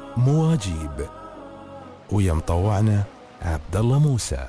مواجيب، ويا مطوعنا عبد الله موسى.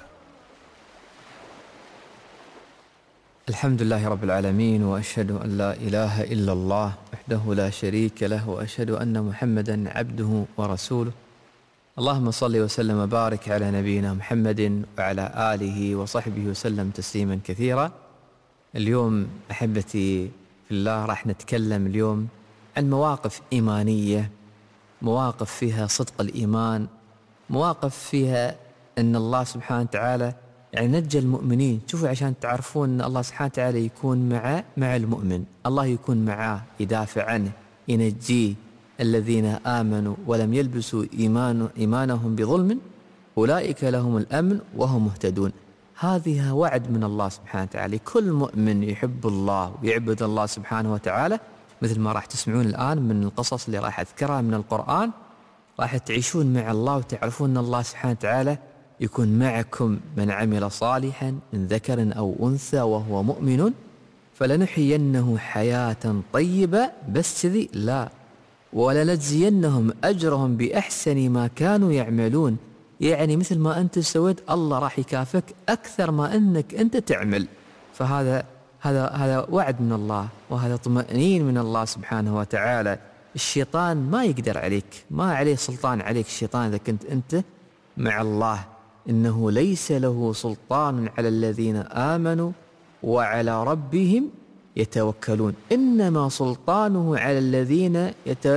الحمد لله رب العالمين، وأشهد أن لا إله إلا الله وحده لا شريك له، وأشهد أن محمدا عبده ورسوله. اللهم صل وسلم وبارك على نبينا محمد وعلى آله وصحبه وسلم تسليما كثيرا. اليوم أحبتي في الله راح نتكلم اليوم عن مواقف إيمانية، مواقف فيها صدق الإيمان، مواقف فيها أن الله سبحانه وتعالى يعني نجى المؤمنين. شوفوا عشان تعرفون أن الله سبحانه وتعالى يكون مع المؤمن، الله يكون معاه، يدافع عنه، ينجيه. الذين آمنوا ولم يلبسوا إيمانهم بظلم أولئك لهم الأمن وهم مهتدون. هذه وعد من الله سبحانه وتعالى. كل مؤمن يحب الله ويعبد الله سبحانه وتعالى، مثل ما راح تسمعون الآن من القصص اللي راح أذكرها من القرآن، راح تعيشون مع الله وتعرفون أن الله سبحانه وتعالى يكون معكم. من عمل صالحا من ذكر أو أنثى وهو مؤمن فلنحيينه حياة طيبة، بس كذي لا، ولنجزينهم أجرهم بأحسن ما كانوا يعملون. يعني مثل ما أنت سويت الله راح يكافئك أكثر ما أنك أنت تعمل. فهذا هذا وعد من الله، وهذا طمأنين من الله سبحانه وتعالى. الشيطان ما يقدر عليك، ما عليه سلطان عليك الشيطان إذا كنت أنت مع الله. إنه ليس له سلطان على الذين آمنوا وعلى ربهم يتوكلون، إنما سلطانه على الذين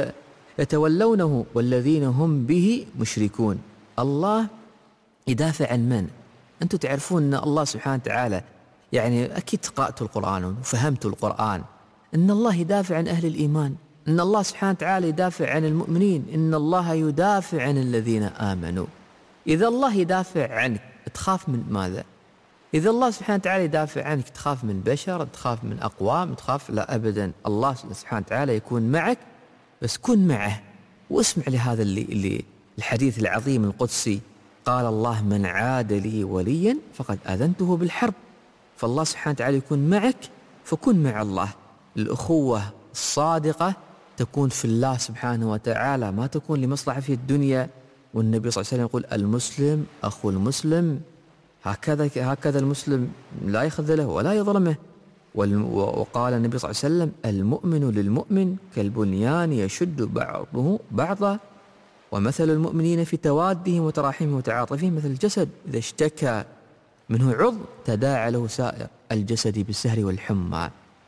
يتولونه والذين هم به مشركون. الله يدافع عن من؟ أنتم تعرفون أن الله سبحانه وتعالى يعني أكيد قرأتوا القرآن وفهمتوا القرآن، أن الله يدافع عن أهل الإيمان، أن الله سبحانه وتعالى يدافع عن المؤمنين، إن الله يدافع عن الذين آمنوا. إذا الله يدافع عنك تخاف من ماذا؟ إذا الله سبحانه وتعالى يدافع عنك تخاف من بشر، تخاف من أقوام، تخاف؟ لا أبدا. الله سبحانه وتعالى يكون معك، بس كن معه واسمع لهذا اللي الحديث العظيم القدسي. قال الله: من عاد لي وليا فقد أذنته بالحرب. فالله سبحانه وتعالى يكون معك، فكن مع الله. الأخوة الصادقة تكون في الله سبحانه وتعالى، ما تكون لمصلحة في الدنيا. والنبي صلى الله عليه وسلم يقول: المسلم أخو المسلم، هكذا المسلم لا يخذله ولا يظلمه. وقال النبي صلى الله عليه وسلم: المؤمن للمؤمن كالبنيان يشد بعضه بعضا، ومثل المؤمنين في توادهم وتراحمهم وتعاطفهم مثل الجسد إذا اشتكى منه عضو تداعى له سائر الجسد بالسهر والحمى.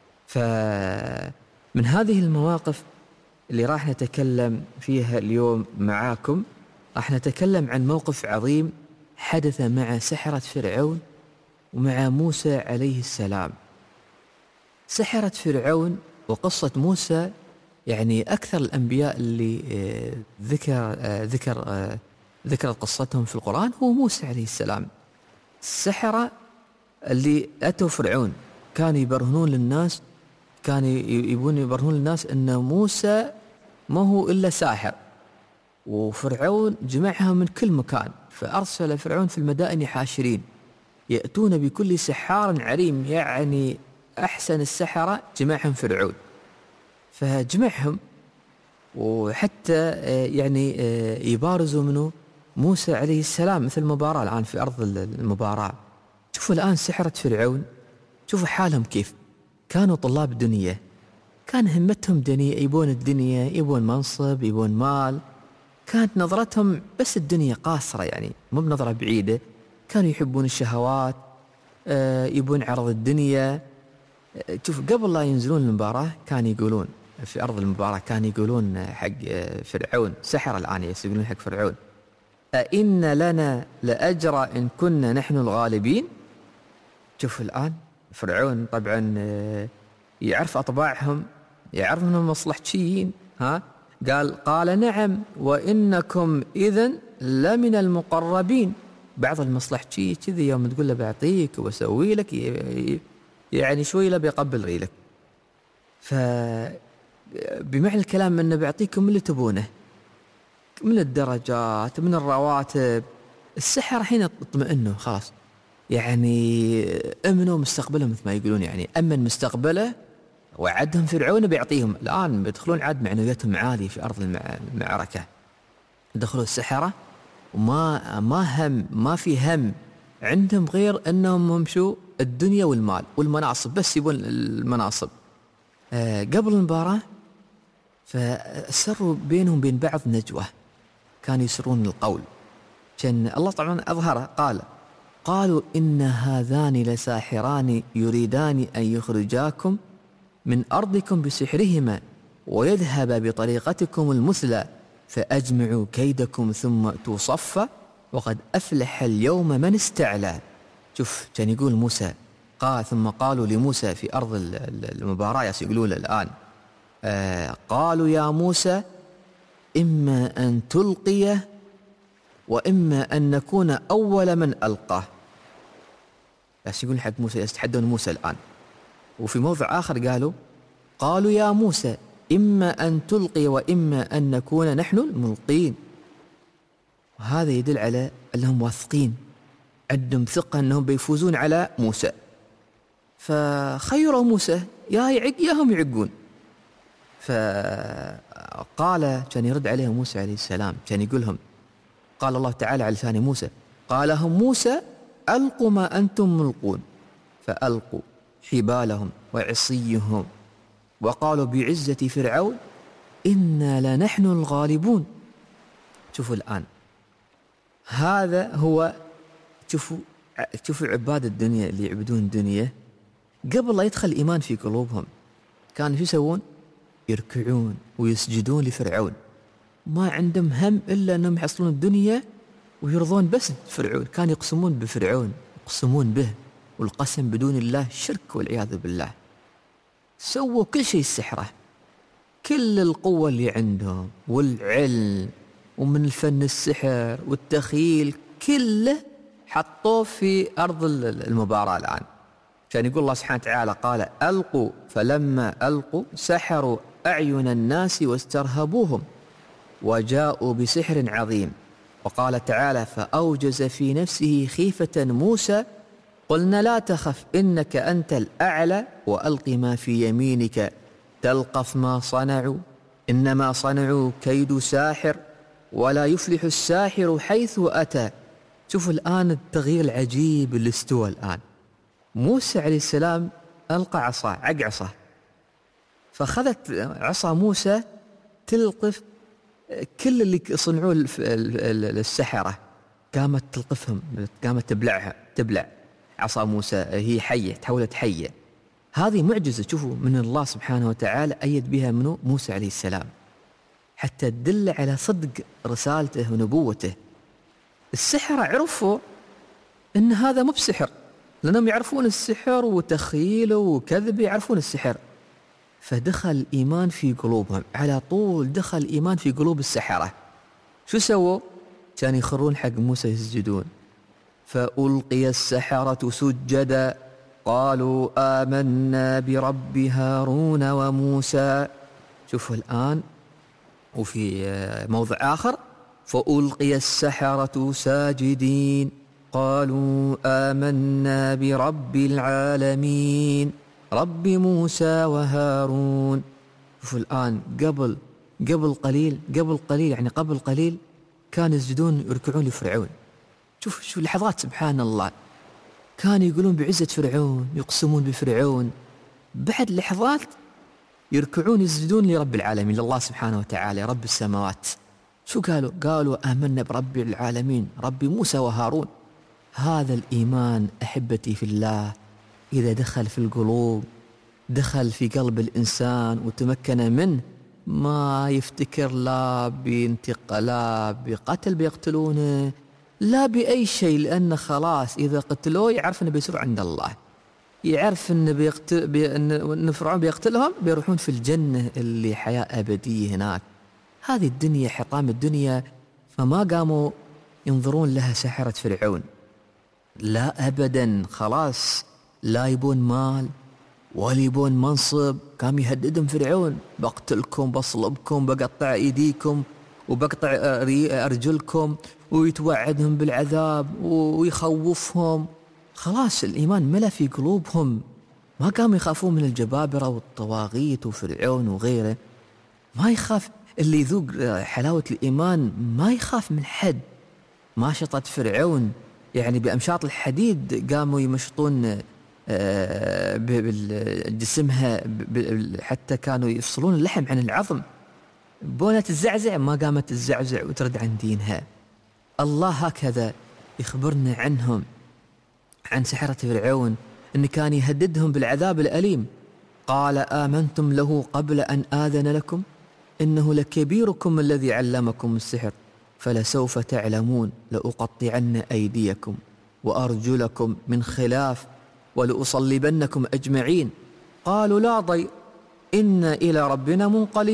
فمن هذه المواقف اللي راح نتكلم فيها اليوم معاكم، راح نتكلم عن موقف عظيم حدث مع سحرة فرعون ومع موسى عليه السلام. سحرة فرعون وقصة موسى، يعني أكثر الأنبياء اللي ذكرت قصتهم في القرآن هو موسى عليه السلام. السحرة اللي أتوا فرعون كانوا يبرهنون للناس، كانوا يبون يبرهنون للناس أن موسى ما هو إلا ساحر، وفرعون جمعهم من كل مكان. فأرسل فرعون في المدائن حاشرين يأتون بكل سحار عليم، يعني أحسن السحرة جمعهم فرعون. فجمعهم وحتى يعني يبارزوا منه موسى عليه السلام، مثل المباراة الآن في أرض المباراة. شوفوا الآن سحرة فرعون، شوفوا حالهم كيف كانوا طلاب دنيا، كان همتهم دنيا، يبون الدنيا، يبون منصب، يبون مال. كانت نظرتهم بس الدنيا قاصرة، يعني مو بنظرة بعيدة. كانوا يحبون الشهوات، يبون عرض الدنيا. شوف قبل لا ينزلون المباراة كانوا يقولون في أرض المباراة، كانوا يقولون حق فرعون، سحر الآن يقولون حق فرعون: أئن لنا لأجر إن كنا نحن الغالبين. شوف الآن فرعون طبعا يعرف أطباعهم، يعرف أنهم مصلحجيين. قال نعم وإنكم إذن لمن المقربين. بعض المصلحجي كذي يوم تقول له بعطيك وبسوي لك، يعني شوي له بيقبل ريلك. فبمعنى الكلام أنه بيعطيكم اللي تبونه من الدرجات، من الرواتب. السحر حين اطمئنوا خلاص، يعني امنوا مستقبلهم مثل ما يقولون، يعني أمن مستقبله. وعدهم فرعون بيعطيهم، الآن بيدخلون عاد معنوياتهم عالية في أرض المعركة. دخلوا السحرة ما في هم عندهم غير أنهم يمشوا الدنيا والمال والمناصب، بس يبون المناصب. قبل المباراة فسروا بينهم بين بعض نجوى، كانوا يسرون القول، كان الله طبعا أظهره. قالوا إن هذان لساحران يريدان أن يخرجاكم من أرضكم بسحرهما ويذهب بطريقتكم المثلى فأجمعوا كيدكم ثم أتوا صفا وقد أفلح اليوم من استعلى. شوف كان يقول موسى، ثم قالوا لموسى في أرض المباراة يقولون الآن قالوا يا موسى إما أن تلقي وإما أن نكون أول من ألقاه. بس يقول حق موسى، يستحدون موسى الآن. وفي موضع آخر قالوا يا موسى إما أن تلقي وإما أن نكون نحن الملقين. وهذا يدل على أنهم واثقين، عندهم ثقة أنهم بيفوزون على موسى. فخيروا موسى يا يعق يا هم يعقون. فقال، كان يرد عليهم موسى عليه السلام، كان يقولهم، قال الله تعالى على لسان موسى، قال لهم موسى ألقوا ما أنتم ملقون، فألقوا حبالهم وعصيهم وقالوا بعزة فرعون إنا لنحن الغالبون. شوفوا الآن، هذا هو، شوفوا عباد الدنيا اللي يعبدون الدنيا قبل لا يدخل الإيمان في قلوبهم كانوا شو يسوون؟ يركعون ويسجدون لفرعون، ما عندهم هم إلا أنهم يحصلون الدنيا ويرضون بس فرعون. كانوا يقسمون بفرعون، يقسمون به، والقسم بدون الله شرك والعياذ بالله. سووا كل شيء السحرة، كل القوة اللي عندهم والعلم ومن الفن السحر والتخيل كله حطوه في أرض المباراة الآن. كان يقول الله سبحانه وتعالى قال ألقوا فلما ألقوا سحروا أعين الناس واسترهبوهم وجاءوا بسحر عظيم. وقال تعالى فأوجز في نفسه خيفة موسى قلنا لا تخف إنك أنت الأعلى وألق ما في يمينك تلقف ما صنعوا إنما صنعوا كيد ساحر ولا يفلح الساحر حيث أتى. شوفوا الآن التغيير العجيب اللي استوى الآن. موسى عليه السلام ألقى عصاه، عصاه، فأخذت عصا موسى تلقف كل اللي صنعوه السحرة، قامت تلقفهم، قامت تبلع عصا موسى، هي حية، تحولت حية. هذه معجزة شوفوا من الله سبحانه وتعالى أيد بها منه موسى عليه السلام حتى تدل على صدق رسالته ونبوته. السحرة عرفوا إن هذا مو بسحر، لأنهم يعرفون السحر وتخيله وكذبه، يعرفون السحر. فدخل الإيمان في قلوبهم على طول، دخل الإيمان في قلوب السحرة. شو سووا؟ كان يخرون حق موسى يسجدون. فألقي السحرة سجدا قالوا آمنا برب هارون وموسى. شوفوا الآن. وفي موضع آخر فألقي السحرة ساجدين قالوا آمنا برب العالمين رب موسى وهارون. شوفوا الآن قبل قليل كانوا يسجدون يركعون لفرعون. شوف لحظات سبحان الله، كانوا يقولون بعزة فرعون، يقسمون بفرعون، بعد لحظات يركعون يسجدون لرب العالمين، لله سبحانه وتعالى رب السماوات. شو قالوا آمنا برب العالمين رب موسى وهارون. هذا الإيمان أحبتي في الله إذا دخل في القلوب، دخل في قلب الإنسان وتمكن منه، ما يفتكر لا لا بقتل بيقتلونه لا بأي شيء، لأنه خلاص إذا قتلوه يعرف أنه بيصير عند الله، يعرف أن فرعون بيقتلهم بيروحون في الجنة اللي حياة أبدية هناك. هذه الدنيا حطام الدنيا، فما قاموا ينظرون لها سحرة فرعون، لا أبدا، خلاص لا يبون مال ولا يبون منصب. قام يهددهم فرعون بقتلكم بصلبكم بقطع أيديكم وبقطع أرجلكم، ويتوعدهم بالعذاب ويخوفهم. خلاص الإيمان ملا في قلوبهم، ما قاموا يخافون من الجبابرة والطواغيت وفرعون وغيره، ما يخاف. اللي يذوق حلاوة الإيمان ما يخاف من حد. ما شطت فرعون يعني بأمشاط الحديد، قاموا يمشطون بجسمها حتى كانوا يفصلون اللحم عن العظم. بونة الزعزع ما قامت الزعزع وترد عن دينها. الله هكذا يخبرنا عنهم، عن سحرة فرعون، أن كان يهددهم بالعذاب الأليم. قال آمنتم له قبل أن آذن لكم إنه لكبيركم الذي علمكم السحر فلسوف تعلمون لأقطعن أيديكم وأرجلكم من خلاف ولأصلبنكم أجمعين. قالوا لا ضير إنا إلى ربنا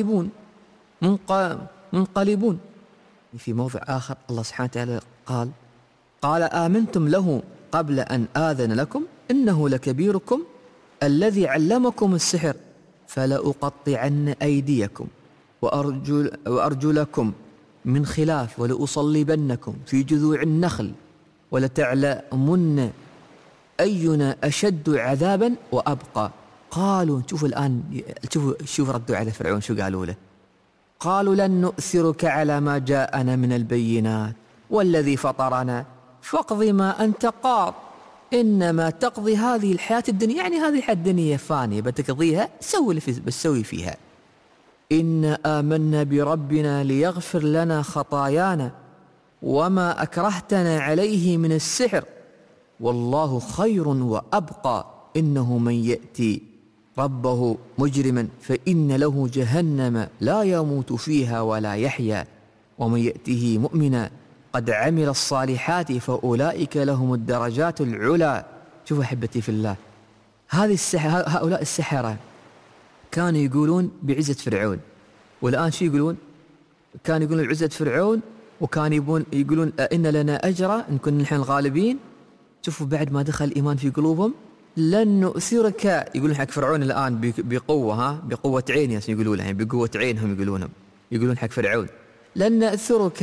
منقلبون. في موضع آخر الله سبحانه وتعالى قال آمنتم له قبل أن آذن لكم إنه لكبيركم الذي علمكم السحر فلأقطعن أيديكم وأرجلكم من خلاف ولأصلبنكم في جذوع النخل ولتعلمن أينا أشد عذابا وأبقى. قالوا شوفوا الآن، شوفوا ردوا على فرعون شو قالوا له. قالوا لن نؤثرك على ما جاءنا من البينات والذي فطرنا فاقض ما أنت قاض إنما تقضي هذه الحياة الدنيا. يعني هذه الحياة الدنيا فانية بتقضيها، سوي بس سوي فيها. إنا آمنا بربنا ليغفر لنا خطايانا وما أكرهتنا عليه من السحر والله خير وأبقى إنه من يأتي ربه مجرما فإن له جهنم لا يموت فيها ولا يحيا ومن يأته مؤمنا قد عمل الصالحات فأولئك لهم الدرجات العلى. شوفوا أحبتي في الله، هؤلاء السحرة كانوا يقولون بعزة فرعون، والآن شو يقولون؟ كانوا يقولون بعزة فرعون، وكانوا يقولون إن لنا أجرا إن كنا نحن الغالبين. شوفوا بعد ما دخل الإيمان في قلوبهم لن نؤثرك، يقولون حق فرعون الآن بقوة، بقوة عين يقولون لها، بقوة عينهم يقولون حق فرعون لن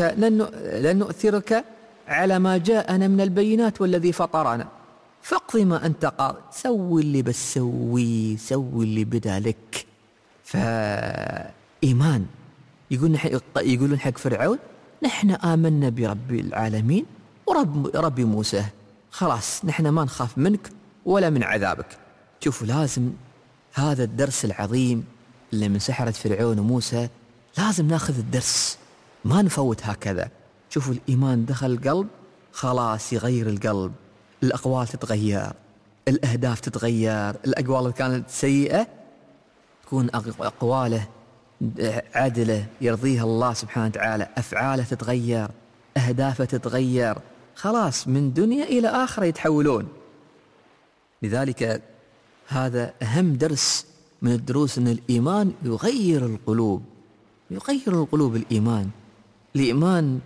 نؤثرك على ما جاءنا من البينات والذي فطرنا فاقض ما أنت قاض. سوي اللي بس سوي اللي بدا لك. فإيمان يقولون حق فرعون نحن آمنا برب العالمين ورب موسى، خلاص نحن ما نخاف منك ولا من عذابك. شوفوا لازم هذا الدرس العظيم اللي من سحرة فرعون وموسى لازم ناخذ الدرس، ما نفوت هكذا. شوفوا الإيمان دخل القلب خلاص يغير القلب، الأقوال تتغير، الأهداف تتغير، الأقوال اللي كانت سيئة تكون أقواله عادلة يرضيها الله سبحانه وتعالى، أفعاله تتغير، أهدافه تتغير، خلاص من دنيا إلى آخرة يتحولون. لذلك هذا أهم درس من الدروس، أن الإيمان يغير القلوب. الإيمان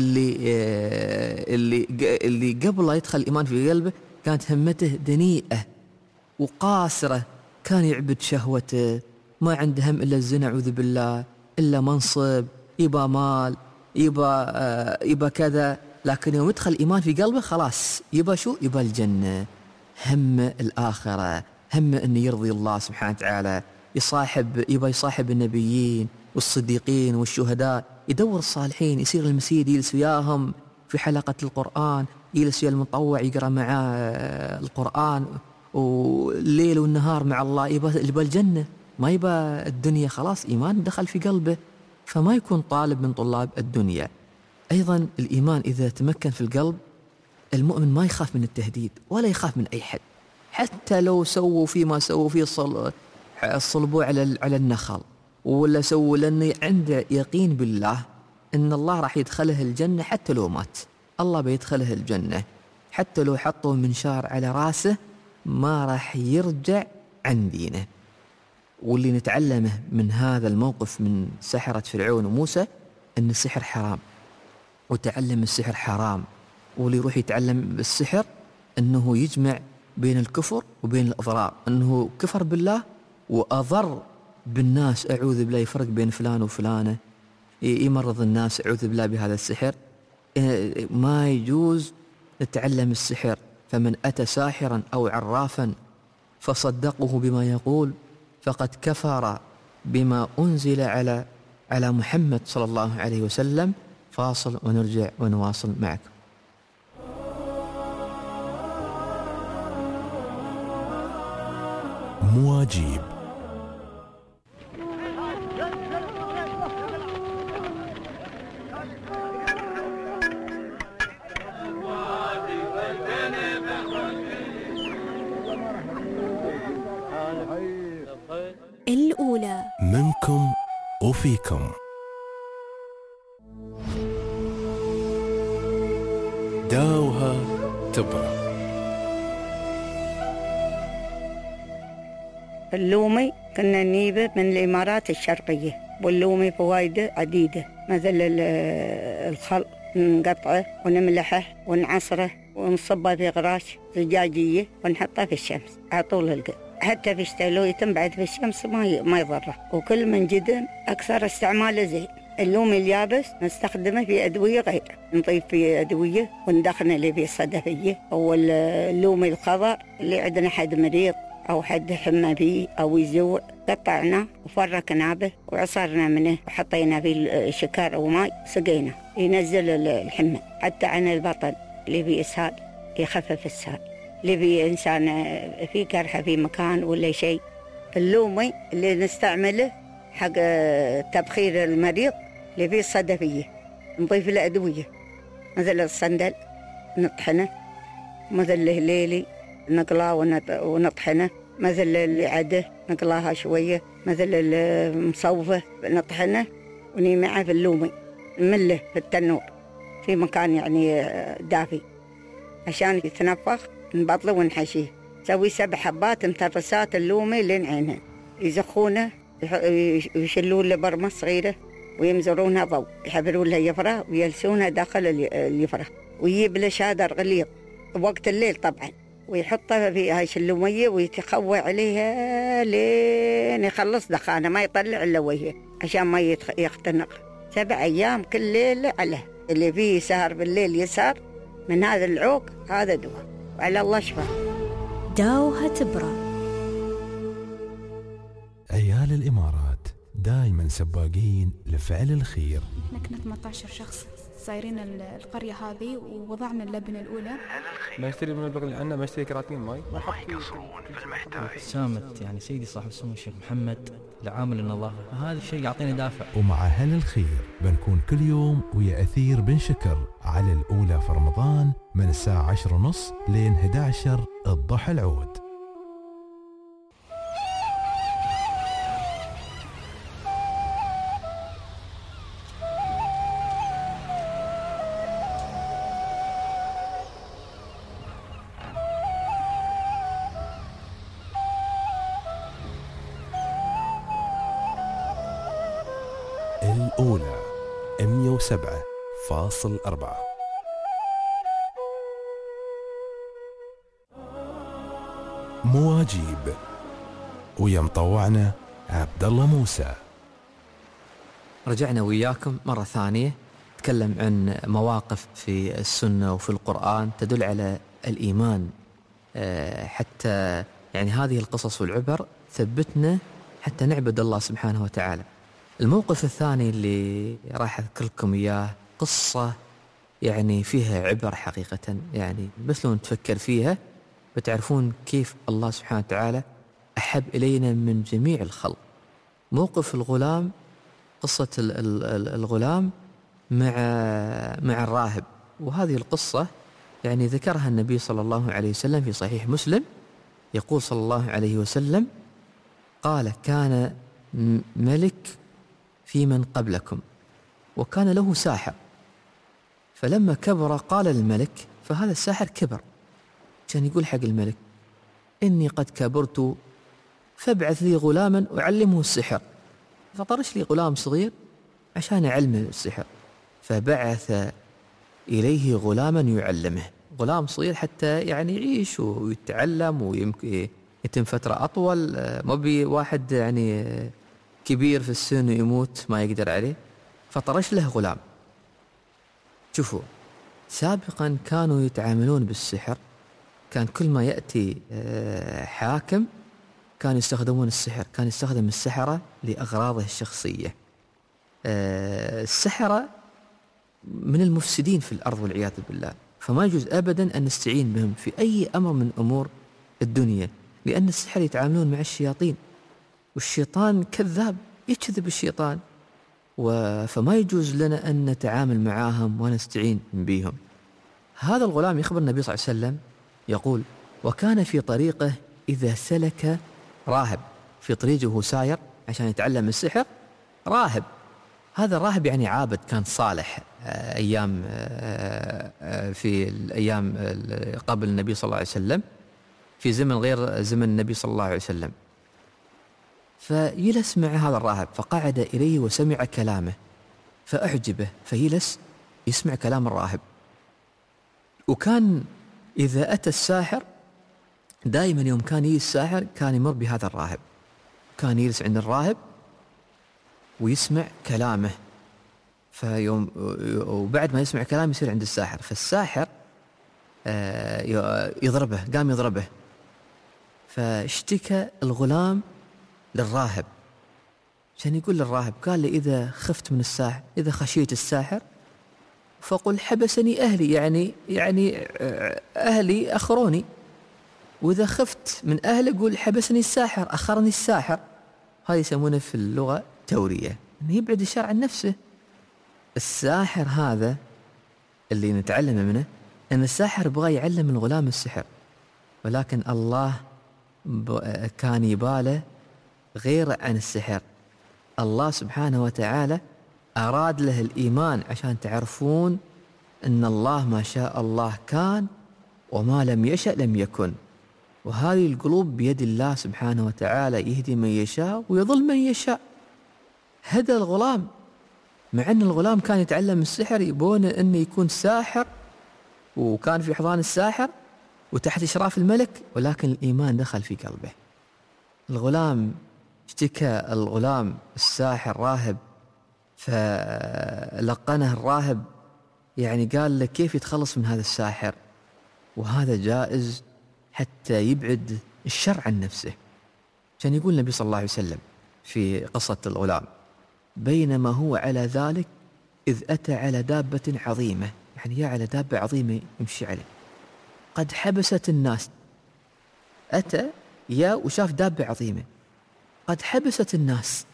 اللي قبل لا يدخل الإيمان في قلبه كانت همته دنيئة وقاصرة، كان يعبد شهوته، ما عنده هم إلا الزنا أعوذ بالله، إلا منصب، يبا مال، يبا كذا. لكن يوم يدخل الإيمان في قلبه خلاص يبا شو؟ يبا الجنة، هم الآخرة، هم أن يرضي الله سبحانه وتعالى، يبا يصاحب النبيين والصديقين والشهداء، يدور الصالحين، يصير المسيد يجلس وياهم في حلقة القرآن، يجلس ويا المطوع يقرأ معاه القرآن، والليل والنهار مع الله، يبا الجنة، ما يبا الدنيا. خلاص إيمان دخل في قلبه، فما يكون طالب من طلاب الدنيا. أيضا الإيمان إذا تمكن في القلب، المؤمن ما يخاف من التهديد ولا يخاف من أي حد، حتى لو سووا فيما سووا فيه الصلبوا على النخل ولا سووا، لأنه عنده يقين بالله إن الله راح يدخله الجنة. حتى لو مات الله بيدخله الجنة، حتى لو حطوا منشار على راسه ما راح يرجع عن دينه. واللي نتعلمه من هذا الموقف من سحرة فرعون وموسى أن السحر حرام، وتعلم السحر حرام. واللي يروح يتعلم السحر أنه يجمع بين الكفر وبين الأضرار، أنه كفر بالله وأضر بالناس، أعوذ بالله، يفرق بين فلان وفلانة، يمرض الناس أعوذ بالله بهذا السحر. ما يجوز نتعلم السحر. فمن أتى ساحرا أو عرافا فصدقه بما يقول فقد كفر بما أنزل على على محمد صلى الله عليه وسلم. فاصل ونرجع ونواصل معكم. مواجيب. الأولى منكم وفيكم. داوها تبرى. اللومي كنا نجيبه من الإمارات الشرقية، واللومي فوائده عديدة، مثل الخل نقطعه ونملحه ونعصره ونصبه في غراش زجاجية ونحطه في الشمس على طول القط، حتى في الشتاء يتم بعد في الشمس ما يضره. وكل من جدن أكثر استعماله زين. اللومي اليابس نستخدمه في أدوية غير، نضيف فيه أدوية وندخنه اللي فيه صدفية. أو اللومي الخضر اللي عندنا حد مريض أو حد حمى فيه أو يزور، قطعناه وفركناه به وعصرنا منه وحطينا فيه شكر أو ماء سقينا، ينزل الحمى. حتى عن البطن اللي فيه إسهال يخفف السهال، اللي فيه إنسان فيه جرحه في مكان ولا شيء. اللومي اللي نستعمله حق تبخير المريض اللي فيه الصدفية، نضيف له أدوية مثل الصندل نطحنه، مثل الهليلي نقلاه ونطحنه، مثل اللي عده نقلاها شوية، مثل المصوفة نطحنه ونيمعه في اللومي، نمله في التنور في مكان يعني دافي عشان يتنفخ، نبطله ونحشيه. نسوي 7 حبات مترسات اللومي لين عينه، يزخونه ويشلون له برمة صغيرة ويمزرونها ضوء، يحبرون له يفرة ويلسونها داخل اليفرة، ويجيب له شادر غليظ وقت الليل طبعا، ويحطها في هاي اللومية ويتخوى عليها لين يخلص دخانه، ما يطلع إلا وجهه عشان ما يختنق. 7 أيام كل ليلة عليه. اللي فيه سهر بالليل يسهر من هذا العوق، هذا دواء وعلى الله شفاء. داوها تبرى. عيال الإمارات دايما سباقين لفعل الخير. احنا كنا 18 شخص صايرين القرية هذه، ووضعنا اللبنة الأولى. ما يشتري من البغل عنا، ما يشتري كراتين ماي، ما يقصرون في المحتاج. سامت يعني سيدي صاحب السمو الشيخ محمد لعامل النظافة، هذا الشيء يعطيني دافع. ومع أهل الخير بنكون كل يوم ويا أثير بن شكر على الأولى في رمضان من الساعة 10:30 لين 11 الضحى العود. الأولى 107.4. مواجيب ويا مطوعنا عبد الله موسى. رجعنا وياكم مرة ثانية نتكلم عن مواقف في السنة وفي القرآن تدل على الإيمان. حتى يعني هذه القصص والعبر ثبتنا حتى نعبد الله سبحانه وتعالى. الموقف الثاني اللي راح أذكر لكم إياه قصة يعني فيها عبر حقيقة، يعني بس لو نتفكر فيها بتعرفون كيف الله سبحانه وتعالى أحب إلينا من جميع الخلق. موقف الغلام، قصة الغلام مع الراهب، وهذه القصة يعني ذكرها النبي صلى الله عليه وسلم في صحيح مسلم. يقول صلى الله عليه وسلم قال: كان ملك في من قبلكم وكان له ساحر، فلما كبر قال للملك، فهذا الساحر كبر كان يقول حق الملك: إني قد كبرت فابعث لي غلاما أعلمه السحر. فطرش لي غلام صغير عشان أعلمه السحر، فبعث إليه غلاما يعلمه، غلام صغير حتى يعني يعيش ويتعلم ويمكن يتم فترة أطول، ما بي واحد يعني كبير في السن ويموت ما يقدر عليه. فطرش له غلام. شوفوا، سابقا كانوا يتعاملون بالسحر، كان كل ما يأتي حاكم كانوا يستخدمون السحر، كان يستخدم السحرة لأغراضه الشخصية. السحرة من المفسدين في الأرض والعياذ بالله، فما يجوز أبدا أن نستعين بهم في أي أمر من أمور الدنيا، لأن السحر يتعاملون مع الشياطين، والشيطان كذاب يكذب الشيطان، فما يجوز لنا أن نتعامل معاهم ونستعين بهم. هذا الغلام يخبر النبي صلى الله عليه وسلم يقول: وكان في طريقه إذا سلك راهب، في طريقه وهو ساير عشان يتعلم السحر راهب. هذا الراهب يعني عابد كان صالح أيام في الأيام قبل النبي صلى الله عليه وسلم، في زمن غير زمن النبي صلى الله عليه وسلم. فيلس مع هذا الراهب، فقعد إليه وسمع كلامه فأعجبه، فيلس يسمع كلام الراهب. وكان إذا أتى الساحر دائما يوم كان يجي الساحر كان يمر بهذا الراهب، كان يجلس عند الراهب ويسمع كلامه. فيوم وبعد ما يسمع كلامه يصير عند الساحر، فالساحر يضربه، قام يضربه. فاشتكى الغلام للراهب عشان يقول للراهب، قال لي: إذا خفت من الساحر، إذا خشيت الساحر فقل حبسني أهلي، يعني أهلي أخروني، وإذا خفت من أهلي قول حبسني الساحر، أخرني الساحر. هذا يسمونه في اللغة تورية، أنه يبعد الشر عن نفسه. الساحر هذا اللي نتعلم منه أن الساحر بغى يعلم الغلام السحر، ولكن الله كان يباله غير عن السحر. الله سبحانه وتعالى أراد له الإيمان عشان تعرفون أن الله ما شاء الله كان، وما لم يشأ لم يكن، وهذه القلوب بيد الله سبحانه وتعالى، يهدي من يشاء ويضل من يشاء. هدى الغلام، مع أن الغلام كان يتعلم السحر، يبون أنه يكون ساحر، وكان في حضان الساحر وتحت إشراف الملك، ولكن الإيمان دخل في قلبه. الغلام اشتكى الغلام الساحر راهب، فلقنه الراهب، يعني قال له كيف يتخلص من هذا الساحر، وهذا جائز حتى يبعد الشر عن نفسه. كان يقول النبي صلى الله عليه وسلم في قصة الغلام: بينما هو على ذلك إذ أتى على دابة عظيمة، يعني يا على دابة عظيمة يمشي عليه، قد حبست الناس. أتى يا وشاف دابة عظيمة قد حبست الناس،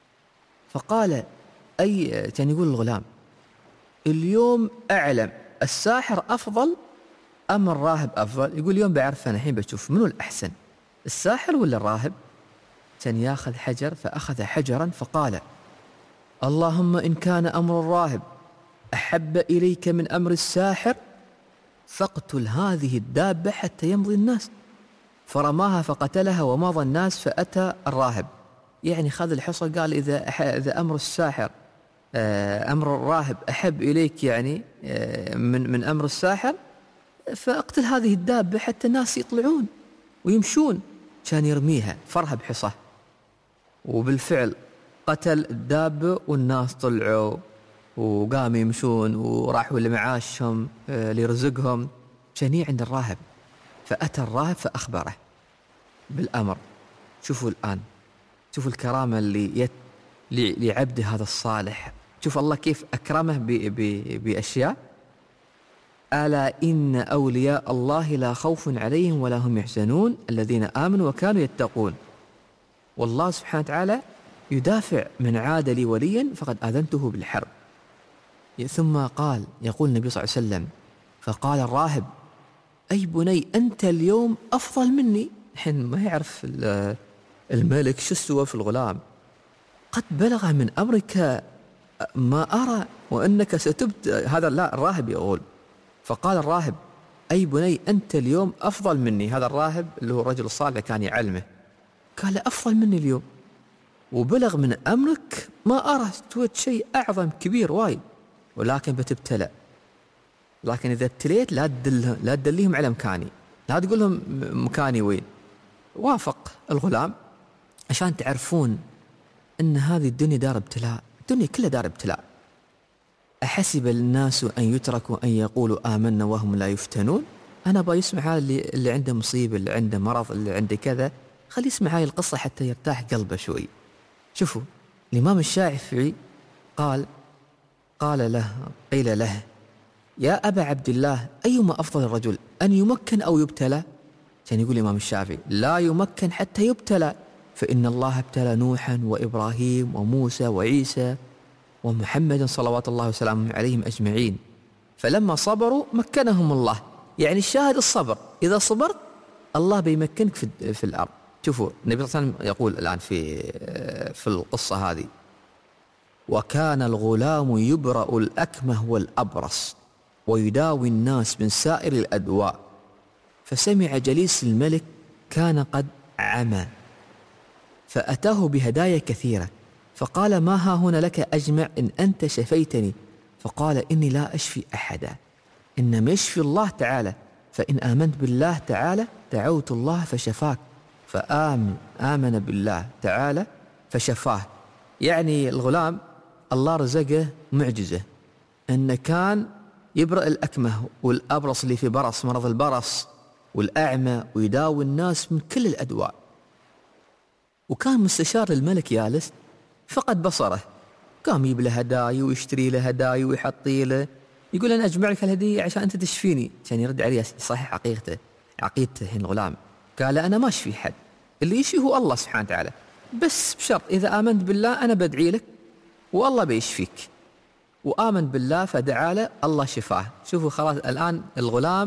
فقال كان يقول الغلام: اليوم أعلم الساحر أفضل أم الراهب أفضل؟ يقول اليوم بعرف أنا، الحين بشوف منو الأحسن، الساحر ولا الراهب؟ كان ياخذ حجر، فأخذ حجرا فقال: اللهم إن كان أمر الراهب أحب إليك من أمر الساحر فاقتل هذه الدابة حتى يمضي الناس. فرماها فقتلها ومضى الناس. فأتى الراهب، يعني خذ الحصى، قال إذا أمر الساحر أمر الراهب أحب إليك يعني من أمر الساحر، فاقتل هذه الدابة حتى الناس يطلعون ويمشون. كان يرميها فرها بحصاه، وبالفعل قتل الدابة والناس طلعوا وقاموا يمشون وراحوا لمعاشهم ليرزقهم. كان عند الراهب، فأتى الراهب فأخبره بالأمر. شوفوا الآن، شوفوا الكرامة اللي لعبده هذا الصالح، شوف الله كيف أكرمه بأشياء. ألا إن أولياء الله لا خوف عليهم ولا هم يحزنون الذين آمنوا وكانوا يتقون. والله سبحانه وتعالى يدافع: من عاد لي وليا فقد آذنته بالحرب. ثم قال، يقول النبي صلى الله عليه وسلم: فقال الراهب: أي بني أنت اليوم أفضل مني. حين ما يعرف الملك شو سوى في الغلام، قد بلغ من أمرك ما أرى وأنك ستبت. هذا لا الراهب يقول. فقال الراهب: أي بني أنت اليوم أفضل مني. هذا الراهب اللي هو الرجل الصالح كان يعلمه، قال: أفضل مني اليوم، وبلغ من أمرك ما أرى، سويت شيء أعظم كبير وايد، ولكن بتبتلى. لكن إذا ابتليت لا تدليهم على مكاني، لا تقول لهم مكاني وين. وافق الغلام عشان تعرفون أن هذه الدنيا دار ابتلاء، الدنيا كلها دار ابتلاء. أحسب الناس أن يتركوا أن يقولوا آمنا وهم لا يفتنون. أنا أبغى يسمع هذا اللي عنده مصيبة، اللي عنده مرض، اللي عنده كذا، خليه يسمع هاي القصة حتى يرتاح قلبه شوي. شوفوا الإمام الشافعي قيل له يا أبا عبد الله أيما أفضل الرجل أن يمكن أو يبتلى؟ كان يقول الإمام الشافعي لا يمكن حتى يبتلى، فإن الله ابتلى نوحا وإبراهيم وموسى وعيسى ومحمد صلوات الله وسلامه عليهم أجمعين، فلما صبروا مكنهم الله. يعني الشاهد الصبر، إذا صبرت الله بيمكنك في الأرض. شوفوا النبي صلى الله عليه وسلم يقول الآن في القصة هذه: وكان الغلام يبرأ الأكمه والأبرص ويداوي الناس من سائر الأدواء، فسمع جليس الملك كان قد عمى، فأتاه بهدايا كثيرة، فقال ما ها هنا لك أجمع إن أنت شفيتني؟ فقال إني لا أشفي أحدا، إنما يشفي الله تعالى، فإن آمنت بالله تعالى دعوت الله فشفاك، فآمن بالله تعالى فشفاه. يعني الغلام الله رزقه معجزة أنه كان يبرأ الأكمه والأبرص اللي في برص مرض البرص والأعمى، ويداوي الناس من كل الأدواء. وكان مستشار الملك جالس فقد بصره، قام يجيب له هدايا ويشتري له هدايا ويحطي له، يقول أنا أجمع لك الهدية عشان أنت تشفيني. كان يرد عليه صحيح عقيدته هنا الغلام، قال أنا ما أشفي حد، اللي يشفي هو الله سبحانه وتعالى، بس بشرط إذا آمنت بالله أنا بدعي لك والله بيشفيك. وآمن بالله فدعا له الله شفاه. شوفوا خلاص الآن الغلام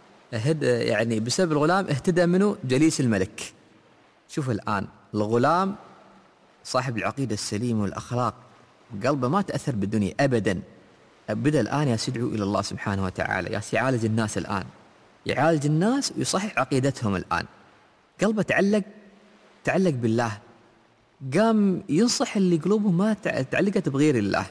يعني بسبب الغلام اهتدى منه جليس الملك. شوفوا الآن الغلام صاحب العقيدة السليمة والأخلاق قلبه ما تأثر بالدنيا أبدا، بدأ الآن يدعو إلى الله سبحانه وتعالى، يعالج الناس الآن، يعالج الناس ويصحح عقيدتهم الآن. قلبه تعلق بالله، قام ينصح اللي قلوبهم ما تعلقت بغير الله.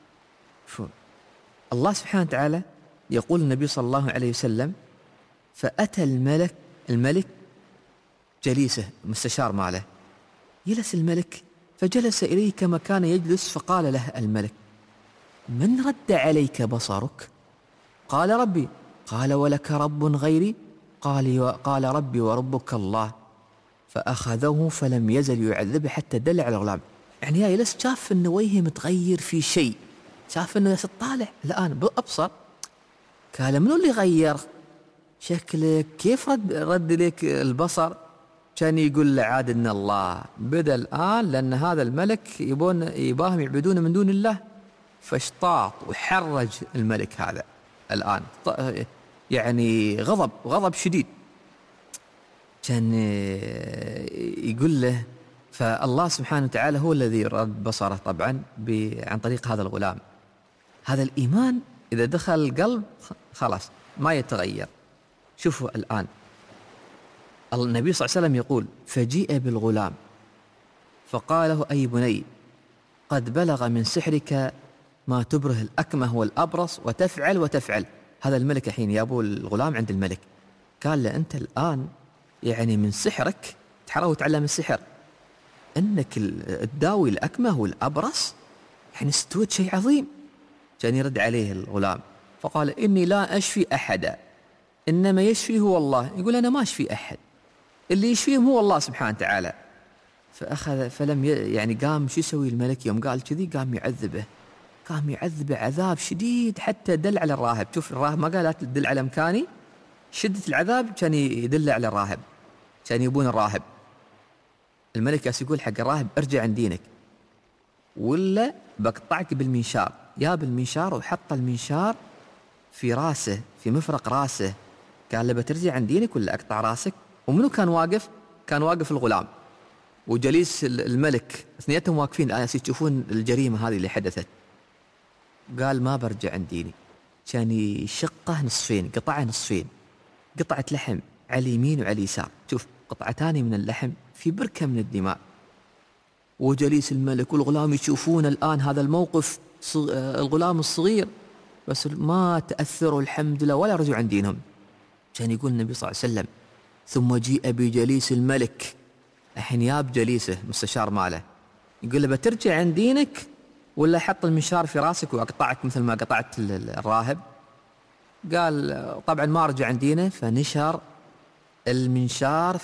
الله سبحانه وتعالى يقول النبي صلى الله عليه وسلم: فأتى الملك جليسه مستشار ماله، جلس الملك فجلس إليه كما كان يجلس، فقال له الملك: من رد عليك بصرك؟ قال ربي. قال ولك رب غيري؟ قال ربي وربك الله. فأخذه فلم يزل يعذبه حتى دل على الغلام. يعني يا جلس شاف أنه وجهه متغير في شيء، شاف أنه طالع الآن بأبصر، قال منو اللي غير شكلك؟ كيف رد لك البصر؟ كان يقول له عاد إن الله بدأ الآن، لأن هذا الملك يباهم يعبدون من دون الله، فاشطاط وحرج الملك هذا الآن، يعني غضب شديد. كان يقول له، فالله سبحانه وتعالى هو الذي رد بصره طبعا عن طريق هذا الغلام. هذا الإيمان إذا دخل القلب خلاص ما يتغير. شوفوا الآن النبي صلى الله عليه وسلم يقول: فجيء بالغلام فقال له: أي بني قد بلغ من سحرك ما تبره الأكمه والأبرص وتفعل. هذا الملك الحين يابو الغلام عند الملك، قال له: أنت الآن يعني من سحرك تحرر وتعلم السحر، أنك تداوي الأكمه والأبرص، يعني استويت شيء عظيم. كان يرد عليه الغلام فقال: إني لا أشفي أحدا، إنما يشفي هو الله. يقول أنا ما أشفي أحد، اللي يشفيهم هو الله سبحانه وتعالى. فلم يعني قام شو يسوي الملك يوم قال كذي؟ قام يعذبه عذاب شديد حتى دل على الراهب. شوف الراهب ما قال لا تدل على مكاني، شدة العذاب كان يدل على الراهب، كان يبون الراهب. الملك يقول حق الراهب: ارجع عن دينك ولا بقطعك بالمنشار. جاب المنشار وحط المنشار في راسه، في مفرق راسه، قال له: بترجع عن دينك ولا أقطع راسك؟ ومنو كان واقف؟ كان واقف الغلام وجليس الملك، اثنيناتهم واقفين الآن يشوفون الجريمة هذه اللي حدثت. قال: ما برجع عن ديني. كان يشقه نصفين، قطعه نصفين، قطعة لحم على اليمين وعلى اليسار، شوف قطعتان من اللحم في بركة من الدماء. وجليس الملك والغلام يشوفون الآن هذا الموقف، الغلام الصغير، بس ما تأثروا الحمد لله ولا رجعوا عن دينهم. كان يقول النبي صلى الله عليه وسلم: ثم جيء بجليس الملك، الحين ياب جليسه مستشار ماله، يقول له: بترجع عن دينك ولا حط المنشار في راسك وأقطعك مثل ما قطعت الراهب؟ قال: طبعا ما رجع عن دينه. فنشر المنشار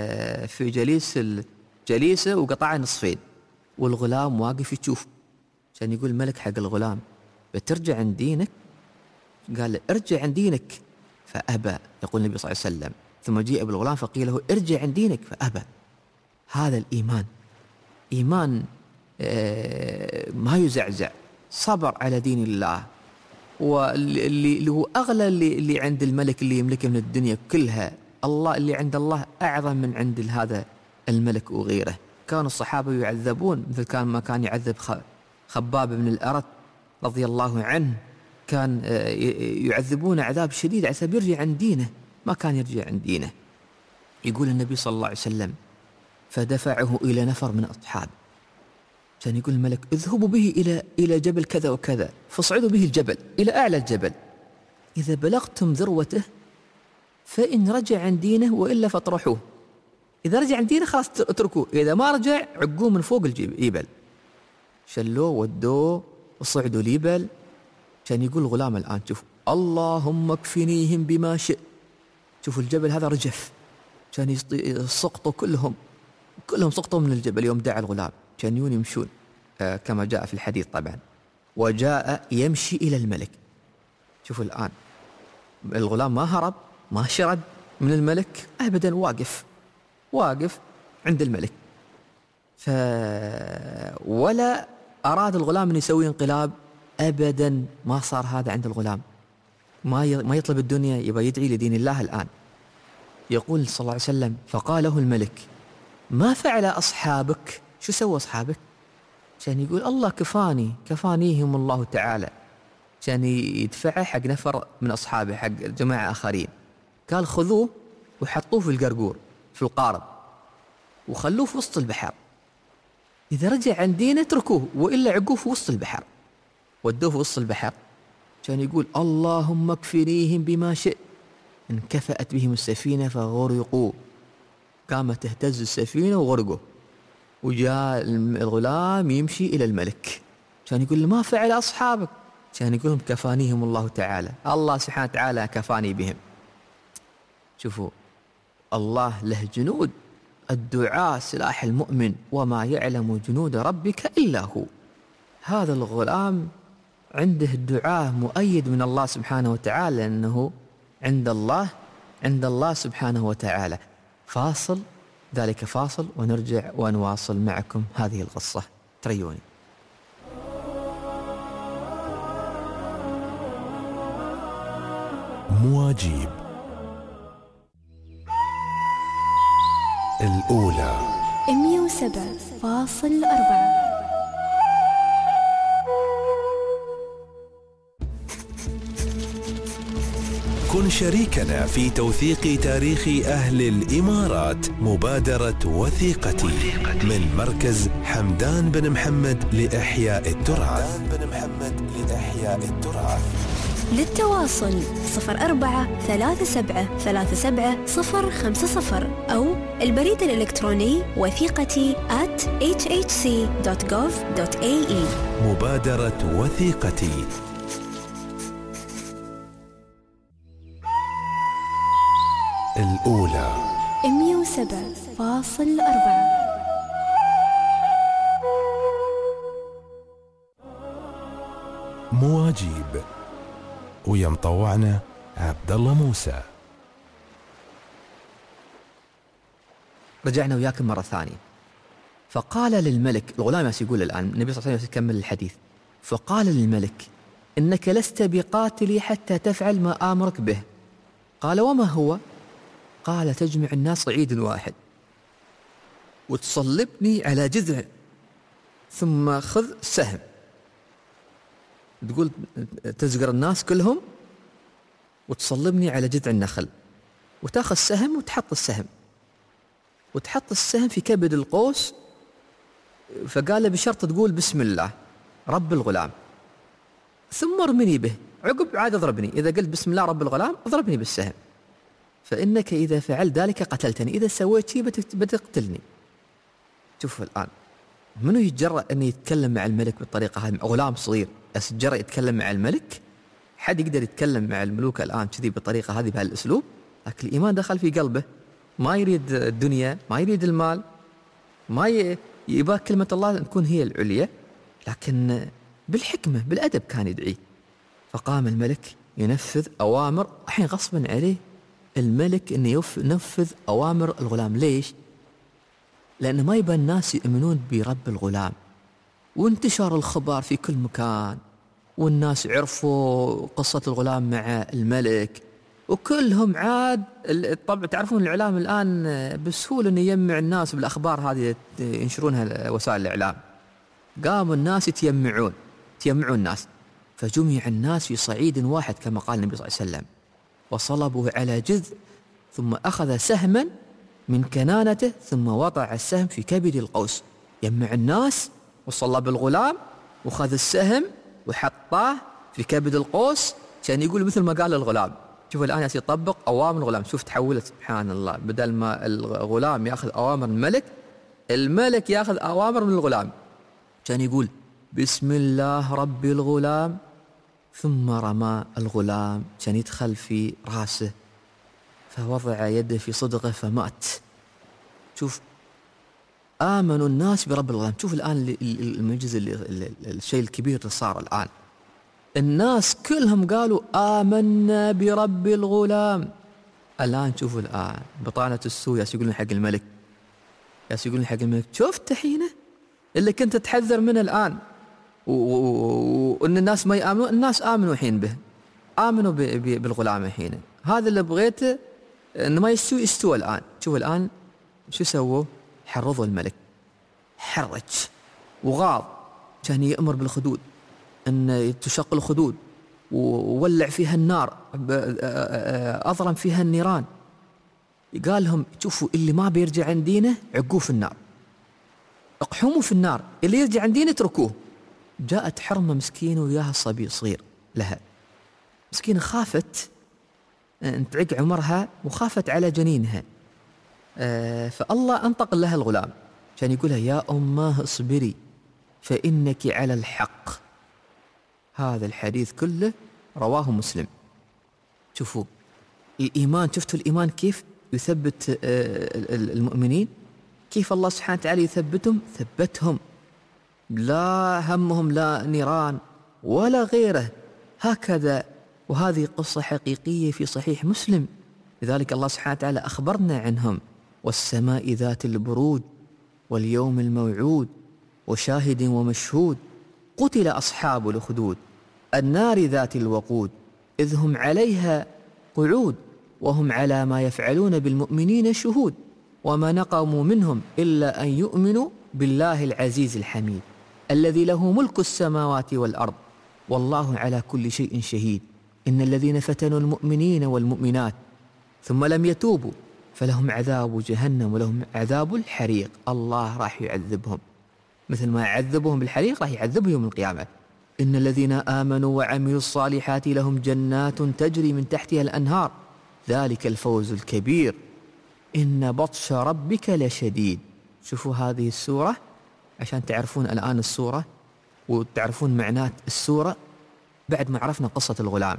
في جليسه وقطعه نصفين، والغلام واقف يشوف. كان يقول الملك حق الغلام بترجع عن دينك؟ قال له ارجع عن دينك فأبى. يقول النبي صلى الله عليه وسلم ثم جيء بالغلام فقيل له ارجع عن دينك فأبى. هذا الإيمان، إيمان ما يزعزع، صبر على دين الله، واللي هو أغلى اللي عند الملك اللي يملكه من الدنيا كلها. الله اللي عند الله أعظم من عند هذا الملك وغيره. كانوا الصحابة يعذبون مثل ما كان يعذب خباب بن الأرت رضي الله عنه، كان يعذبون عذاب شديد على سبيل يرجع عن دينه، ما كان يرجع عن دينه. يقول النبي صلى الله عليه وسلم فدفعه إلى نفر من أصحابه، كان يقول الملك اذهبوا به إلى جبل كذا وكذا، فاصعدوا به الجبل إلى أعلى الجبل، إذا بلغتم ذروته فإن رجع عن دينه وإلا فاطرحوه. إذا رجع عن دينه خلاص اتركوه، إذا ما رجع عقوه من فوق الجبل. شلوه ودوه وصعدوا الجبل. كان يقول الغلام الآن شوف اللهم اكفنيهم بما شئت. شوفوا الجبل هذا رجف، كان يسقطوا كلهم سقطوا من الجبل يوم دعا الغلام. كانوا يمشون كما جاء في الحديث طبعا. وجاء يمشي إلى الملك. شوفوا الآن الغلام ما هرب ما شرد من الملك أبدا، واقف عند الملك. ولا أراد الغلام أن يسوي انقلاب أبدا، ما صار هذا عند الغلام، ما يطلب الدنيا، يبغى يدعي لدين الله الآن. يقول صلى الله عليه وسلم فقال له الملك ما فعل أصحابك؟ شو سوى أصحابك؟ كان يقول الله كفانيهم الله تعالى. كان يدفعه حق نفر من أصحابه، حق جماعة آخرين. قال خذوه وحطوه في القرقور في القارب وخلوه في وسط البحر، إذا رجع عن دينه اتركوه وإلا عقوه في وسط البحر. ودوه في وسط البحر. كان يقول اللهم اكفنيهم بما شئت. انكفأت بهم السفينة فغرقوا، قامت تهتز السفينة وغرقوا. وجاء الغلام يمشي إلى الملك، كان يقول ما فعل أصحابك؟ كان يقول كفانيهم الله تعالى، الله سبحانه وتعالى كفاني بهم. شوفوا الله له جنود، الدعاء سلاح المؤمن وما يعلم جنود ربك إلا هو. هذا الغلام عنده الدعاء مؤيد من الله سبحانه وتعالى، لأنه عند الله سبحانه وتعالى. فاصل، ذلك فاصل ونرجع ونواصل معكم هذه القصة. تريوني. مواجيب الأولى 107.4. كن شريكنا في توثيق تاريخ أهل الإمارات. مبادرة وثيقتي من مركز حمدان بن محمد لإحياء التراث. للتواصل 043737 أو البريد الإلكتروني وثيقتي@hhc.gov.ae. مبادرة وثيقتي. الأولى 107.4. مواجيب ويا مطوعنا عبد الله موسى. رجعنا وياكم مرة ثانية. فقال للملك، الغلام يقول الآن النبي صلى الله عليه وسلم يكمل الحديث، فقال للملك إنك لست بقاتلي حتى تفعل ما آمرك به. قال وما هو؟ قال تجمع الناس صعيد واحد وتصلبني على جذع، ثم خذ سهم، تقول تزقر الناس كلهم وتصلبني على جذع النخل، وتاخذ سهم وتحط السهم في كبد القوس. فقال بشرط تقول بسم الله رب الغلام، ثم ارمني به، عقب عاد اضربني، إذا قلت بسم الله رب الغلام اضربني بالسهم، فإنك إذا فعلت ذلك قتلتني، إذا سويت شيء بتقتلني. شوفوا الآن منو يتجرأ أن يتكلم مع الملك بالطريقة هذه؟ غلام صغير يتجرأ يتكلم مع الملك؟ حد يقدر يتكلم مع الملوك الآن كذي بالطريقة هذه بهالأسلوب؟ لكن الإيمان دخل في قلبه، ما يريد الدنيا، ما يريد المال، ما يبغى كلمة الله تكون هي العليا. لكن بالحكمة بالأدب كان يدعيه. فقام الملك ينفذ أوامر، الحين غصبا عليه الملك أن ينفذ أوامر الغلام. ليش؟ لأن ما يبى الناس يؤمنون برب الغلام، وانتشر الخبر في كل مكان، والناس عرفوا قصة الغلام مع الملك، وكلهم عاد طبعا تعرفون الإعلام الآن بسهولة أن يجمع الناس بالأخبار هذه ينشرونها وسائل الإعلام. قاموا الناس يتجمعوا الناس، فجمع الناس في صعيد واحد كما قال النبي صلى الله عليه وسلم، وصلبوا على جذع، ثم أخذ سهما من كنانته ثم وضع السهم في كبد القوس. يجمع الناس وصلب الغلام وخذ السهم وحطاه في كبد القوس، كان يقول مثل ما قال الغلام. شوف الآن يطبق أوامر الغلام. شوف تحولت سبحان الله، بدل ما الغلام يأخذ أوامر الملك يأخذ أوامر من الغلام. كان يقول بسم الله رب الغلام، ثم رمى الغلام، كان يدخل في رأسه فوضع يده في صدغه فمات. شوف آمنوا الناس برب الغلام. شوف الآن المعجزة، الشيء الكبير اللي صار الآن، الناس كلهم قالوا آمنا برب الغلام. الآن شوفوا الآن بطانة السوء يقولون حق الملك، شفت حينه اللي كنت تحذر منه الآن، وأن الناس ما يآمنوا، الناس آمنوا حين به، آمنوا بالغلام حين. هذا اللي بغيته أنه ما يستوى الآن. شوف الآن شو سووا؟ حرضوا الملك، حرج وغاض، كان يأمر بالخدود، أن تشق الخدود وولع فيها النار، أضرم فيها النيران. قال لهم شوفوا اللي ما بيرجع عن دينه عقوه في النار، اقحموا في النار، اللي يرجع عن دينه اتركوه. جاءت حرمة مسكينة وياها صبي صغير لها، مسكينة خافت أن تعق عمرها وخافت على جنينها، فالله أنطق لها الغلام، كان يقولها يا أماه اصبري فإنك على الحق. هذا الحديث كله رواه مسلم. شوفوا الإيمان، شفتوا الإيمان كيف يثبت المؤمنين، كيف الله سبحانه وتعالى يثبتهم، ثبتهم لا همهم لا نيران ولا غيره، هكذا. وهذه قصة حقيقية في صحيح مسلم، لذلك الله سبحانه وتعالى أخبرنا عنهم: والسماء ذات البروج واليوم الموعود وشاهد ومشهود قتل أصحاب الأخدود النار ذات الوقود إذ هم عليها قعود وهم على ما يفعلون بالمؤمنين شهود وما نقموا منهم إلا أن يؤمنوا بالله العزيز الحميد الذي له ملك السماوات والأرض والله على كل شيء شهيد إن الذين فتنوا المؤمنين والمؤمنات ثم لم يتوبوا فلهم عذاب جهنم ولهم عذاب الحريق. الله راح يعذبهم مثل ما يعذبهم بالحريق، راح يعذبهم يوم القيامة. إن الذين آمنوا وعملوا الصالحات لهم جنات تجري من تحتها الأنهار ذلك الفوز الكبير إن بطش ربك لشديد. شوفوا هذه السورة عشان تعرفون الآن السورة وتعرفون معنات السورة. بعد ما عرفنا قصة الغلام،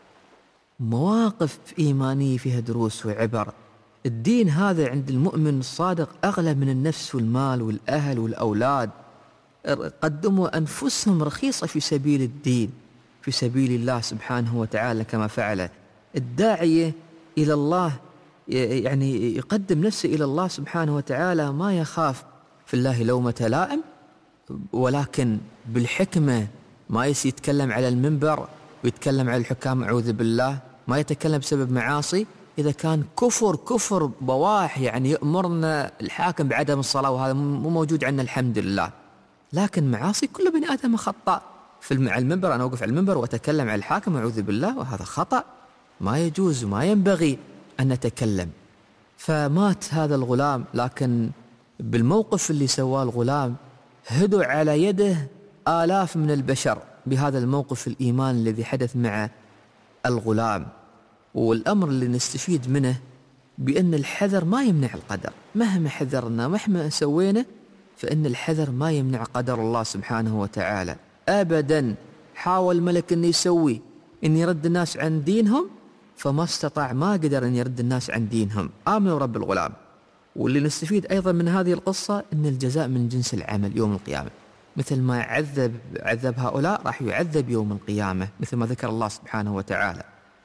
مواقف إيمانية فيها دروس وعبر. الدين هذا عند المؤمن الصادق أغلى من النفس والمال والأهل والأولاد. قدموا أنفسهم رخيصة في سبيل الدين، في سبيل الله سبحانه وتعالى، كما فعل الداعية إلى الله، يعني يقدم نفسه إلى الله سبحانه وتعالى، ما يخاف في الله لومة لائم، ولكن بالحكمة. ما يتكلم على المنبر ويتكلم على الحكام أعوذ بالله، ما يتكلم بسبب معاصي. إذا كان كفر بواح، يعني يأمرنا الحاكم بعدم الصلاة وهذا مو موجود عندنا الحمد لله، لكن معاصي كل بني آدم خطأ. على المنبر أنا أوقف على المنبر وأتكلم على الحاكم أعوذ بالله، وهذا خطأ، ما يجوز وما ينبغي أن نتكلم. فمات هذا الغلام، لكن بالموقف اللي سواه الغلام هدوا على يده آلاف من البشر بهذا الموقف الإيمان الذي حدث مع الغلام. والأمر اللي نستفيد منه بأن الحذر ما يمنع القدر، مهما حذرنا مهما سوينا فإن الحذر ما يمنع قدر الله سبحانه وتعالى أبدا. حاول الملك أن يسوي أن يرد الناس عن دينهم فما استطاع، ما قدر أن يرد الناس عن دينهم، آمنوا رب الغلام. واللي نستفيد أيضا من هذه القصة أن الجزاء من جنس العمل يوم القيامة. مثل ما عذب هؤلاء راح يعذب يوم القيامة، مثل ما ذكر الله سبحانه وتعالى.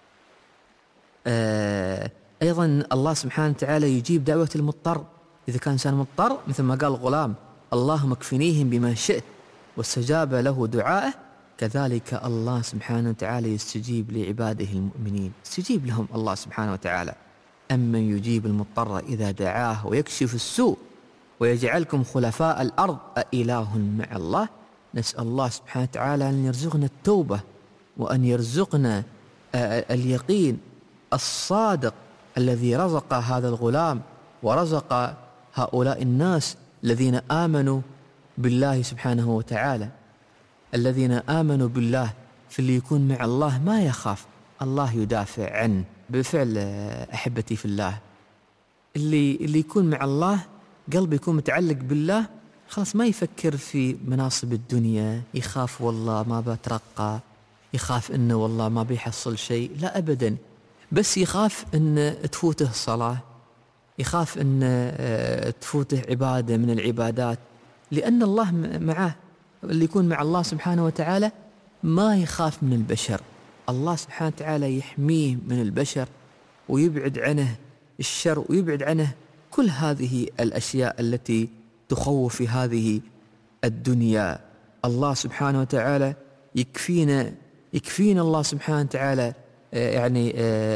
أيضا الله سبحانه وتعالى يجيب دعوة المضطر. إذا كان إنسان مضطر مثل ما قال الغلام اللهم اكفنيهم بما شئت واستجاب له دعائه، كذلك الله سبحانه وتعالى يستجيب لعباده المؤمنين، يستجيب لهم الله سبحانه وتعالى. أمن يجيب المضطر إذا دعاه ويكشف السوء ويجعلكم خلفاء الأرض أإله مع الله. نسأل الله سبحانه وتعالى أن يرزقنا التوبة وأن يرزقنا اليقين الصادق الذي رزق هذا الغلام ورزق هؤلاء الناس الذين آمنوا بالله سبحانه وتعالى، الذين آمنوا بالله. في اللي يكون مع الله ما يخاف، الله يدافع عنه. بالفعل أحبتي في الله، اللي يكون مع الله قلبه يكون متعلق بالله، خلاص ما يفكر في مناصب الدنيا، يخاف والله ما بترقى، يخاف إنه والله ما بيحصل شيء، لا أبدا. بس يخاف إن تفوته الصلاة، يخاف إن تفوته عبادة من العبادات، لأن الله معه. اللي يكون مع الله سبحانه وتعالى ما يخاف من البشر، الله سبحانه وتعالى يحميه من البشر ويبعد عنه الشر ويبعد عنه كل هذه الأشياء التي تخوف في هذه الدنيا. الله سبحانه وتعالى يكفينا الله سبحانه وتعالى يعني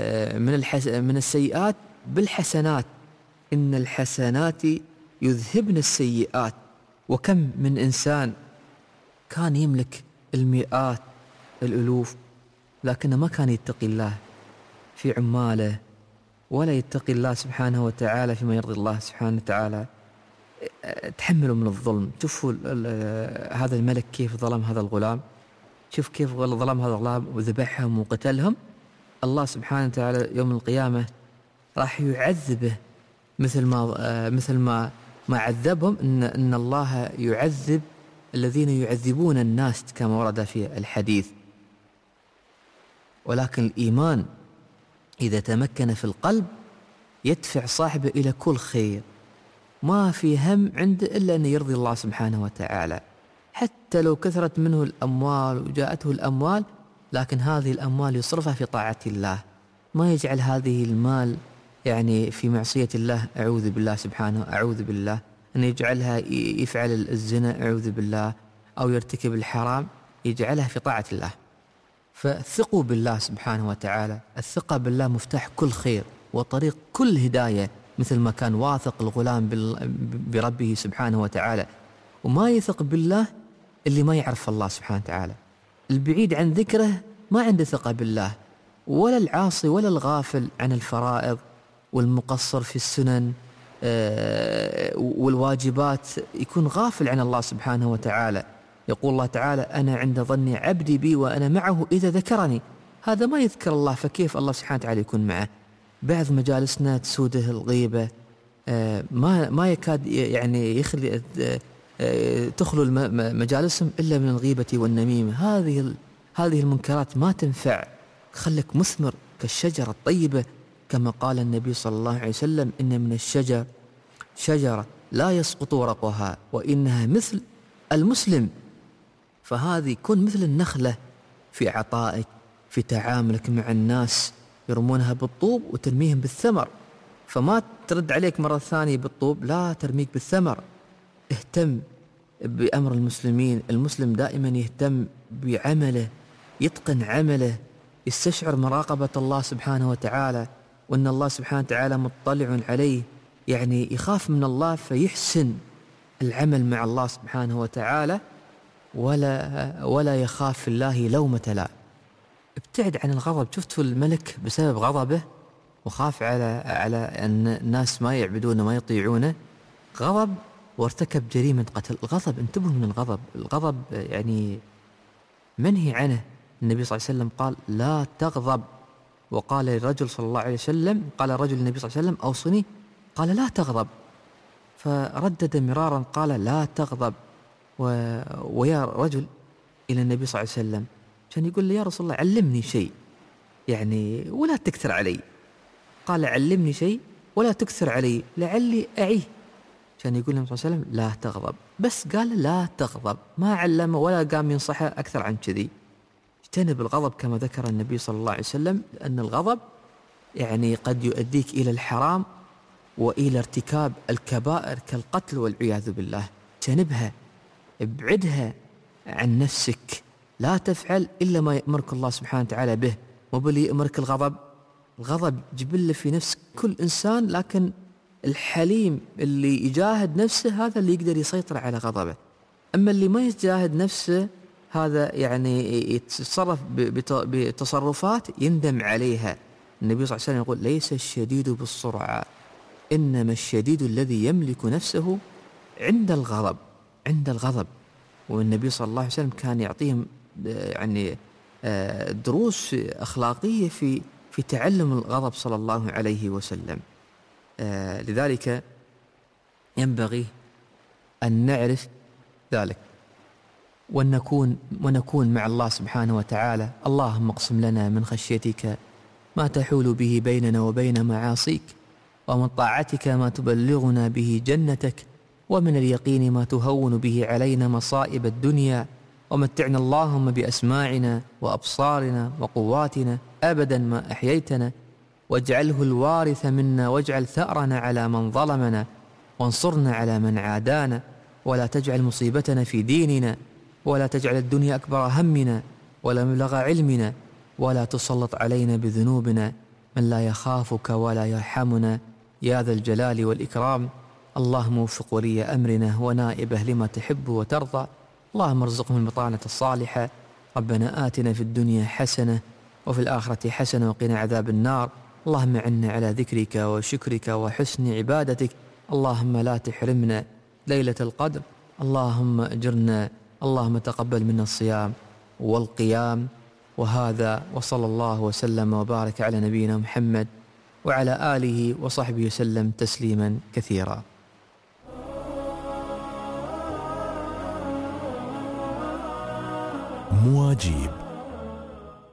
من السيئات بالحسنات، إن الحسنات يذهبن السيئات. وكم من إنسان كان يملك المئات الألوف لكنه ما كان يتقي الله في عماله ولا يتقي الله سبحانه وتعالى فيما يرضي الله سبحانه وتعالى. تحملوا من الظلم. شوفوا هذا الملك كيف ظلم هذا الغلام، شوف كيف ظلم هذا الغلام وذبحهم وقتلهم. الله سبحانه وتعالى يوم القيامة راح يعذبه مثل ما عذبهم. إن الله يعذب الذين يعذبون الناس كما ورد في الحديث. ولكن الإيمان إذا تمكن في القلب يدفع صاحبه إلى كل خير، ما في هم عنده إلا أن يرضي الله سبحانه وتعالى، حتى لو كثرت منه الأموال وجاءته الأموال، لكن هذه الأموال يصرفها في طاعة الله، ما يجعل هذه المال يعني في معصية الله، أعوذ بالله سبحانه، أعوذ بالله أن يجعلها يفعل الزنا، أعوذ بالله، أو يرتكب الحرام، يجعلها في طاعة الله. فثقوا بالله سبحانه وتعالى. الثقة بالله مفتاح كل خير وطريق كل هداية، مثل ما كان واثق الغلام بربه سبحانه وتعالى. وما يثق بالله اللي ما يعرف الله سبحانه وتعالى، البعيد عن ذكره ما عنده ثقة بالله، ولا العاصي ولا الغافل عن الفرائض والمقصر في السنن والواجبات يكون غافل عن الله سبحانه وتعالى. يقول الله تعالى أنا عند ظن عبدي بي وأنا معه إذا ذكرني. هذا ما يذكر الله، فكيف الله سبحانه وتعالى يكون معه؟ بعض مجالسنا تسوده الغيبة، ما يكاد يعني يخلي تخلو مجالسهم إلا من الغيبة والنميمة. هذه المنكرات ما تنفع. خلك مثمر كالشجرة الطيبة، كما قال النبي صلى الله عليه وسلم إن من الشجر شجرة لا يسقط ورقها وإنها مثل المسلم. فهذه كن مثل النخلة في عطائك، في تعاملك مع الناس، يرمونها بالطوب وترميهم بالثمر، فما ترد عليك مرة ثانية بالطوب، لا، ترميك بالثمر. اهتم بأمر المسلمين. المسلم دائما يهتم بعمله، يتقن عمله، يستشعر مراقبة الله سبحانه وتعالى، وأن الله سبحانه وتعالى مطلع عليه، يعني يخاف من الله فيحسن العمل مع الله سبحانه وتعالى، ولا يخاف في الله لومة لائم. ابتعد عن الغضب. شفتوا الملك بسبب غضبه وخاف على أن الناس ما يعبدونه ما يطيعونه، غضب وارتكب جريمة قتل. الغضب، انتبهوا من الغضب. الغضب يعني منهي عنه. النبي صلى الله عليه وسلم قال لا تغضب، وقال الرجل صلى الله عليه وسلم، قال الرجل للنبي صلى الله عليه وسلم أوصني، قال لا تغضب، فردد مرارا قال لا تغضب. ويا رجل إلى النبي صلى الله عليه وسلم كان يقول له يا رسول الله علمني شيء يعني ولا تكثر علي. قال علمني شيء ولا تكثر علي لعلي أعيه. كان يقول النبي صلى الله عليه وسلم لا تغضب. بس قال لا تغضب، ما علمه ولا قام ينصحه أكثر عن كذي. اجتنب الغضب كما ذكر النبي صلى الله عليه وسلم، أن الغضب يعني قد يؤديك إلى الحرام وإلى ارتكاب الكبائر كالقتل والعياذ بالله. اجتنبها، ابعدها عن نفسك، لا تفعل إلا ما يأمرك الله سبحانه وتعالى به، مو باللي يأمرك الغضب. الغضب جبلة في نفس كل إنسان، لكن الحليم اللي يجاهد نفسه هذا اللي يقدر يسيطر على غضبه. أما اللي ما يجاهد نفسه هذا يعني يتصرف بتصرفات يندم عليها. النبي صلى الله عليه وسلم يقول ليس الشديد بالسرعة، إنما الشديد الذي يملك نفسه عند الغضب. عند الغضب. والنبي صلى الله عليه وسلم كان يعطيهم يعني دروس أخلاقية في تعلم الغضب صلى الله عليه وسلم. لذلك ينبغي أن نعرف ذلك ونكون مع الله سبحانه وتعالى. اللهم اقسم لنا من خشيتك ما تحول به بيننا وبين معاصيك، ومن طاعتك ما تبلغنا به جنتك، ومن اليقين ما تهون به علينا مصائب الدنيا، ومتعنا اللهم بأسماعنا وأبصارنا وقواتنا أبدا ما أحييتنا، واجعله الوارث منا، واجعل ثأرنا على من ظلمنا، وانصرنا على من عادانا، ولا تجعل مصيبتنا في ديننا، ولا تجعل الدنيا أكبر همنا ولا مبلغ علمنا، ولا تسلط علينا بذنوبنا من لا يخافك ولا يرحمنا يا ذا الجلال والإكرام. اللهم وفق ولي أمرنا ونائبه لما تحب وترضى. اللهم ارزقهم البطانة الصالحة. ربنا آتنا في الدنيا حسنة وفي الآخرة حسنة وقنا عذاب النار. اللهم أعنا على ذكرك وشكرك وحسن عبادتك. اللهم لا تحرمنا ليلة القدر. اللهم أجرنا. اللهم تقبل منا الصيام والقيام. وهذا وصلى الله وسلم وبارك على نبينا محمد وعلى آله وصحبه وسلم تسليما كثيرا. مواجيب